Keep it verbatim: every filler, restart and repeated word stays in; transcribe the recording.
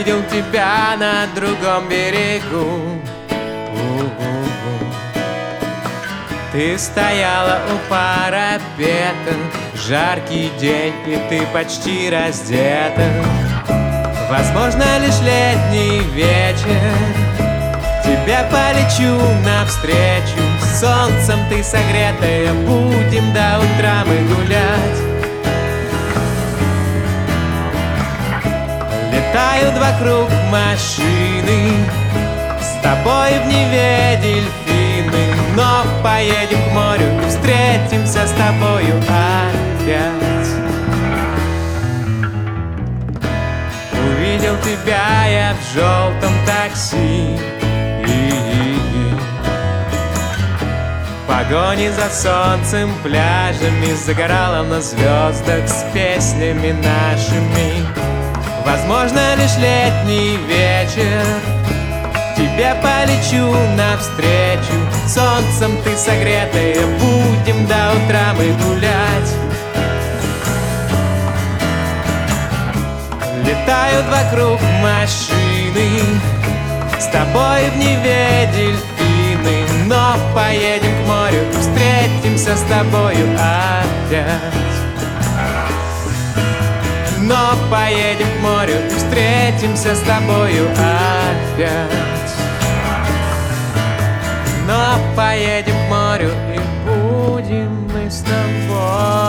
Увидел тебя на другом берегу. Ты стояла у парапета, жаркий день, и ты почти раздета. Возможно, лишь летний вечер, тебе полечу навстречу. Солнцем ты согретая, будем до утра мы гулять. Летают вокруг машины, с тобой в Неве дельфины. Но поедем к морю и встретимся с тобою опять. Увидел тебя я в желтом такси, в погоне за солнцем, пляжами, загорала на звездах с песнями нашими. Возможно, лишь летний вечер, тебе полечу навстречу. Солнцем ты согретая, будем до утра мы гулять. Летают вокруг машины, с тобой в Неве дельфины. Но поедем к морю и встретимся с тобою опять. Но поедем к морю и встретимся с тобою опять. Но поедем к морю и будем мы с тобой.